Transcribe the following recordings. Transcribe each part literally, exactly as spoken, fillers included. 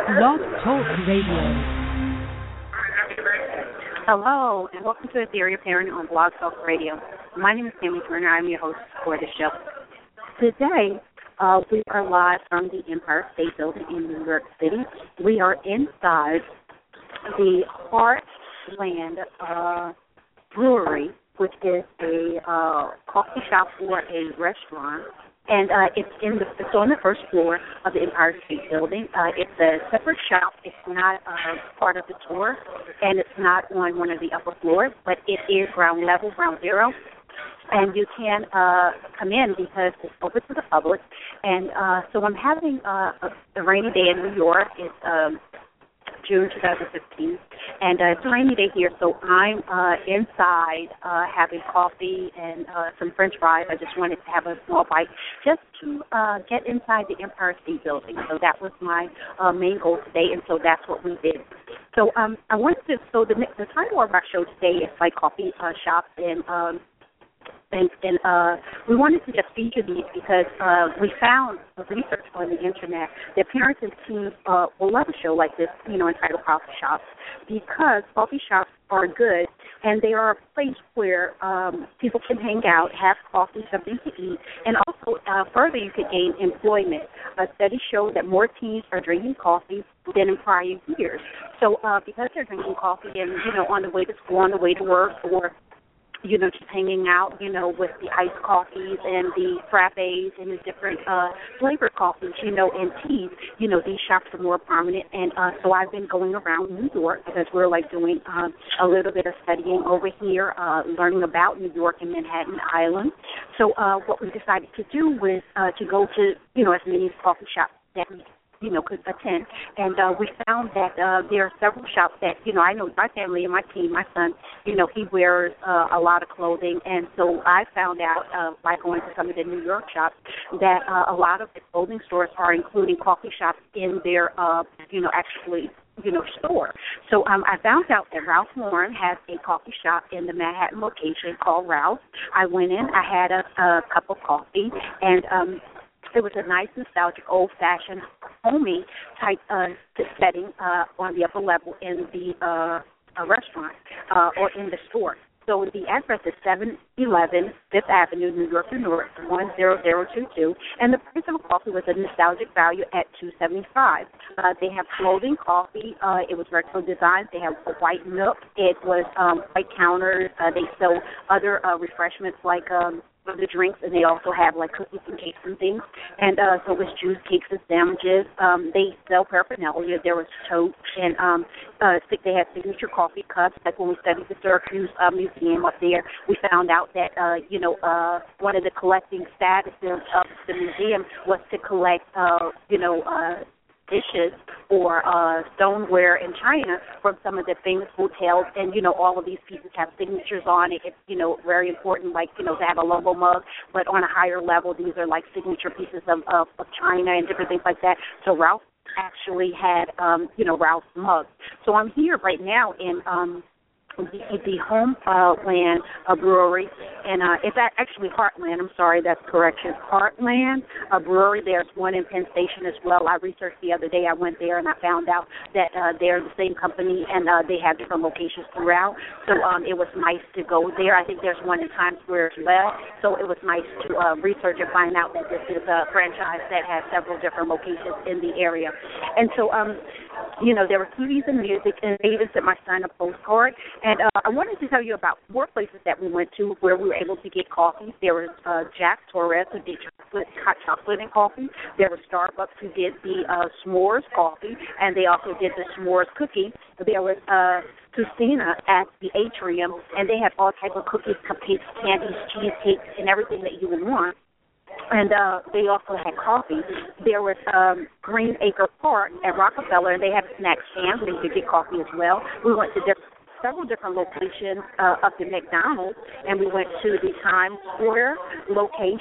Blog Talk Radio. Hello, and welcome to Ethereal Parent on Blog Talk Radio. My name is Tammy Turner. I'm your host for the show. Today, uh, we are live from the Empire State Building in New York City. We are inside the Heartland uh, Brewery, which is a uh, coffee shop or a restaurant. And uh, it's in the it's on the first floor of the Empire State Building. Uh, it's a separate shop. It's not uh, part of the tour, and it's not on one of the upper floors, but it is ground level, ground zero. And you can uh, come in because it's open to the public. And uh, so I'm having uh, a, a rainy day in New York. It's um, June twenty fifteen, and uh, it's a rainy day here, so I'm uh, inside uh, having coffee and uh, some French fries. I just wanted to have a small bite just to uh, get inside the Empire State Building. So that was my uh, main goal today, and so that's what we did. So um, I wanted to, so the, the title of our show today is like coffee uh, shops and um, And, and uh, we wanted to just feature these because uh, we found research on the internet that parents and teens uh, will love a show like this, you know, entitled Coffee Shops, because coffee shops are good and they are a place where um, people can hang out, have coffee, something to eat, and also uh, further you could gain employment. A study showed that more teens are drinking coffee than in prior years. So uh, because they're drinking coffee and, you know, on the way to school, on the way to work, or you know, just hanging out, you know, with the iced coffees and the frappes and the different uh, flavored coffees, you know, and teas, you know, these shops are more prominent. And uh, so I've been going around New York because we're, like, doing um, a little bit of studying over here, uh, learning about New York and Manhattan Island. So uh, what we decided to do was uh, to go to, you know, as many coffee shops that we you know, could attend. And uh, we found that uh, there are several shops that, you know, I know my family and my team, my son, you know, he wears uh, a lot of clothing. And so I found out uh, by going to some of the New York shops that uh, a lot of the clothing stores are including coffee shops in their, uh, you know, actually, you know, store. So um, I found out that Ralph Lauren has a coffee shop in the Manhattan location called Ralph. I went in, I had a, a cup of coffee, and um, it was a nice, nostalgic, old-fashioned, homey type uh, setting uh, on the upper level in the uh, uh, restaurant uh, or in the store. So the address is seven eleven Fifth Avenue, New York, New York, one zero zero two two, and the price of a coffee was a nostalgic value at two seventy-five. Uh, they have clothing, coffee. Uh, it was retro designs. They have a white nook. It was um, white counters. Uh, they sell other uh, refreshments like um, the drinks, and they also have like cookies and cakes and things. And uh, so it was juice, cakes, and sandwiches. Um, they sell paraphernalia. There was totes, and um, uh, they had signature coffee cups. Like when we studied the Syracuse uh, Museum up there, we found out that uh, you know uh, one of the collecting statuses of the museum was to collect uh, you know. Uh, dishes or uh, stoneware in China from some of the famous hotels, and, you know, all of these pieces have signatures on it. It's, you know, very important, like, you know, to have a logo mug, but on a higher level, these are like signature pieces of, of, of China and different things like that. So Ralph actually had, um, you know, Ralph's mug. So I'm here right now in um, the, the Homeland uh, Brewery, and uh, it's actually Heartland. I'm sorry, that's correction. Heartland uh, Brewery. There's one in Penn Station as well. I researched the other day. I went there and I found out that uh, they're the same company, and uh, they have different locations throughout. So um, it was nice to go there. I think there's one in Times Square as well. So it was nice to uh, research and find out that this is a franchise that has several different locations in the area. And so, um, you know, there were T Vs and music, and they even sent my son a postcard. And uh, I wanted to tell you about four places that we went to where we were able to get coffee. There was uh, Jack Torres, who did chocolate, hot chocolate and coffee. There was Starbucks, who did the uh, s'mores coffee, and they also did the s'mores cookie. There was uh, Tusina at the Atrium, and they had all types of cookies, cupcakes, candies, cheesecakes, and everything that you would want. And uh, they also had coffee. There was um, Green Acre Park at Rockefeller, and they had a snack stand where you could get coffee as well. We went to different several different locations uh, up in McDonald's, and we went to the Times Square location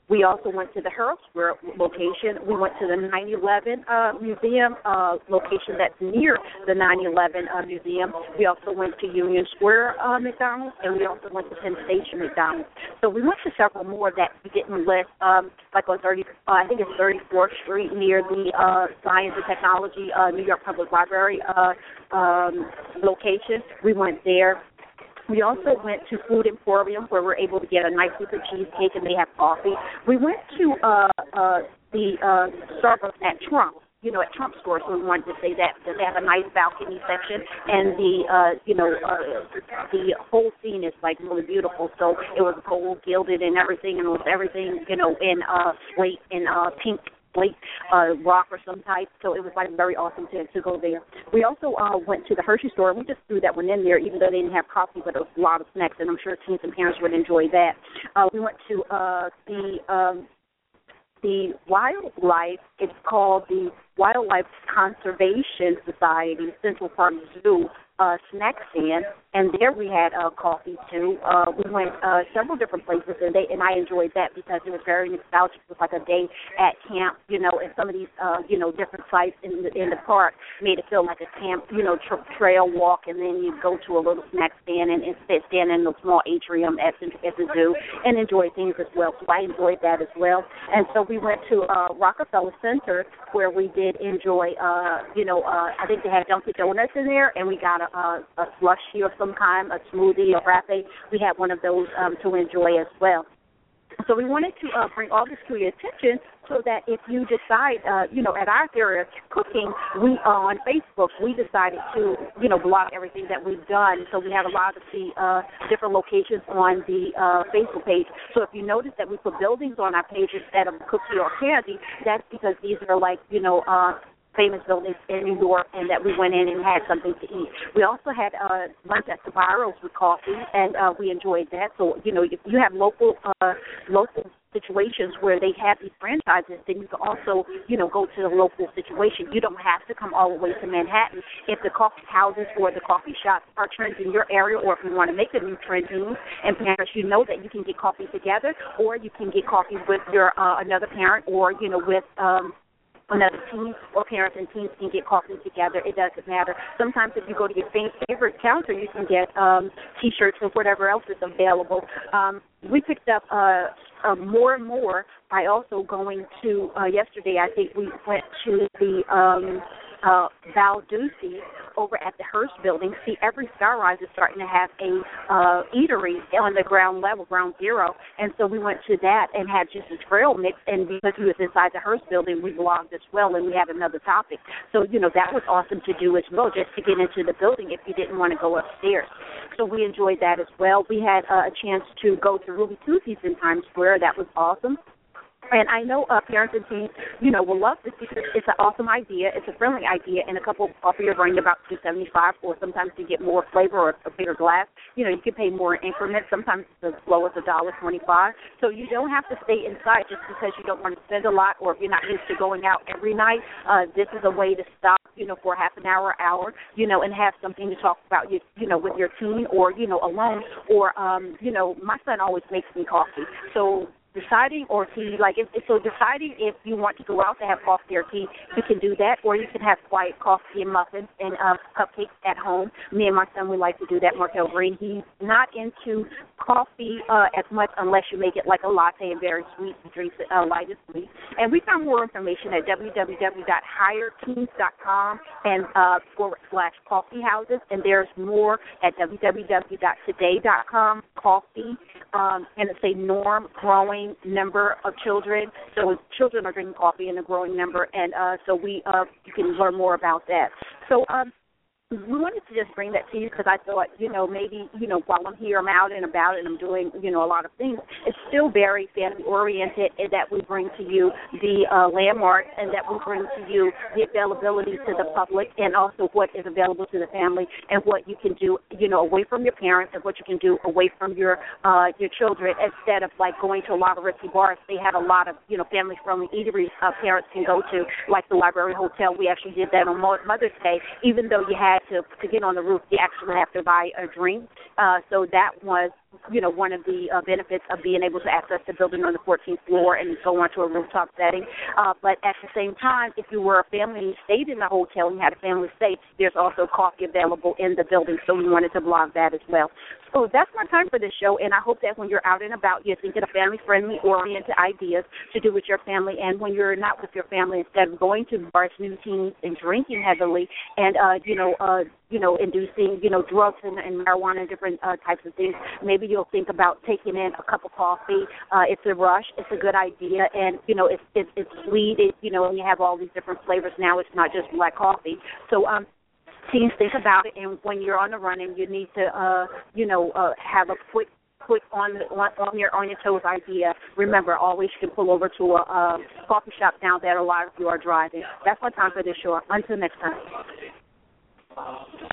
We also went to the Herald Square location. We went to the nine eleven uh, Museum uh, location that's near the nine eleven uh, Museum. We also went to Union Square uh, McDonald's, and we also went to Penn Station McDonald's. So we went to several more that we didn't list, um, like on thirty, uh, I think it's thirty-fourth Street near the uh, Science and Technology uh, New York Public Library uh, um, location. We went there. We also went to Food Emporium, where we're able to get a nice piece of cheesecake, and they have coffee. We went to uh, uh, the uh, Starbucks at Trump, you know, at Trump store, so we wanted to say that, because they have a nice balcony section, and the, uh, you know, uh, the whole scene is, like, really beautiful. So it was gold gilded and everything, and it was everything, you know, in uh, slate and uh, pink slate uh, rock or some type, so it was like very awesome to, to go there. We also uh, went to the Hershey store, and we just threw that one in there, even though they didn't have coffee, but it was a lot of snacks, and I'm sure teens and parents would enjoy that. Uh, we went to uh, the um, the wildlife. It's called the Wildlife Conservation Society Central Park Zoo uh, snack stand, and there we had uh, coffee too. Uh, we went uh, several different places, and they and I enjoyed that because it was very nostalgic. It was like a day at camp, you know, and some of these, uh, you know, different sites in the in the park made it feel like a camp, you know, tra- trail walk, and then you go to a little snack stand and, and sit, stand in the small atrium at the, at the zoo and enjoy things as well. So I enjoyed that as well. And so we went to uh, Rockefeller Center, where we did enjoy, uh, you know, uh, I think they had Dunkin' Donuts in there, and we got a, a, a slushie of some kind, a smoothie, a frappe. We had one of those um, to enjoy as well. So we wanted to uh, bring all this to your attention so that if you decide, uh, you know, at our Theory of Cooking, we uh, on Facebook, we decided to, you know, blog everything that we've done. So we have a lot of the uh, different locations on the uh, Facebook page. So if you notice that we put buildings on our page instead of cookie or candy, that's because these are like, you know, uh, famous buildings in New York, and that we went in and had something to eat. We also had uh, lunch at Sabaros with coffee, and uh, we enjoyed that. So, you know, if you have local uh, local situations where they have these franchises, then you can also, you know, go to the local situation. You don't have to come all the way to Manhattan. If the coffee houses or the coffee shops are trends in your area, or if you want to make a new trend move, and parents, you know that you can get coffee together, or you can get coffee with your uh, another parent, or, you know, with um, another teen, or parents and teens can get coffee together. It doesn't matter. Sometimes if you go to your favorite counter, you can get um, T-shirts or whatever else is available. Um, we picked up uh, uh, more and more by also going to, uh, yesterday I think we went to the um, uh, Balduzzi over at the Hearst building. See, every Skyrise is starting to have a uh, eatery on the ground level, ground zero, and so we went to that and had just a trail mix, and because we was inside the Hearst building, we blogged as well, and we had another topic. So, you know, that was awesome to do as well, just to get into the building if you didn't want to go upstairs. So we enjoyed that as well. We had uh, a chance to go to Ruby Tuesdays in Times Square. That was awesome. And I know uh, parents and teens, you know, will love this because it's an awesome idea. It's a friendly idea, and a cup of coffee are running about two seventy-five, or sometimes to get more flavor or a bigger glass, you know, you can pay more in increments. Sometimes it's as low as one dollar twenty-five. So you don't have to stay inside just because you don't want to spend a lot, or if you're not used to going out every night. Uh, this is a way to stop, you know, for half an hour, hour, you know, and have something to talk about, you, you know, with your teen, or, you know, alone. Or, um, you know, my son always makes me coffee. So deciding or tea, like, if, so deciding if you want to go out to have coffee or tea, you can do that, or you can have quiet coffee and muffins and uh, cupcakes at home. Me and my son, we like to do that. Markel Green, he's not into coffee uh, as much unless you make it like a latte and very sweet. He drinks it uh, light and sweet. And we found more information at w w w dot higher teens dot com and uh, forward slash coffee houses, and there's more at w w w dot today dot com, coffee, um, and it's a norm growing number of children. So children are drinking coffee in a growing number, and uh, so we uh, you can learn more about that. So um, we wanted to just bring that to you because I thought, you know, maybe, you know, while I'm here, I'm out and about and I'm doing, you know, a lot of things, it's still very family-oriented in that we bring to you the uh, landmarks, and that we bring to you the availability to the public, and also what is available to the family, and what you can do, you know, away from your parents, and what you can do away from your uh, your children, instead of, like, going to a lot of risky bars. They have a lot of, you know, family-friendly eateries uh, parents can go to, like the Library Hotel. We actually did that on Mother's Day, even though you had To, to get on the roof, you actually have to buy a drink. Uh, so that was you know, one of the uh, benefits of being able to access the building on the fourteenth floor and go onto a rooftop setting. Uh, but at the same time, if you were a family and you stayed in the hotel and you had a family stay, there's also coffee available in the building, so we wanted to blog that as well. So that's my time for this show, and I hope that when you're out and about, you're thinking of family-friendly, oriented ideas to do with your family, and when you're not with your family, instead of going to bars, routines, and drinking heavily, and, uh, you know, uh, you know, inducing, you know, drugs and, and marijuana and different uh, types of things, maybe you'll think about taking in a cup of coffee. Uh, it's a rush. It's a good idea, and, you know, it's, it's, it's sweet, it, you know, and you have all these different flavors now. It's not just black coffee. So, um, teens, think about it, and when you're on the run and you need to, uh, you know, uh, have a quick, quick on, the, on on your on your toes idea. Remember, always you can pull over to a, a coffee shop down there a lot if you are driving. That's my time for this show. Until next time.